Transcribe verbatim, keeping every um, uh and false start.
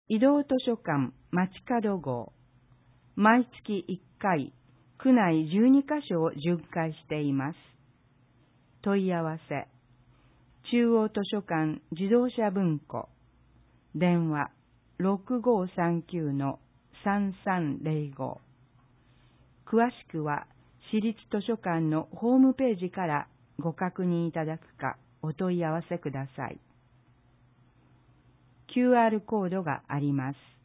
移動図書館街角号、毎月いっかい、区内じゅうにカ所を巡回しています。問い合わせ、中央図書館自動車文庫、電話 ろくごーさんきゅうのさんさんぜろご。詳しくは、市立図書館のホームページからご確認いただくかお問い合わせください。キューアール コードがあります。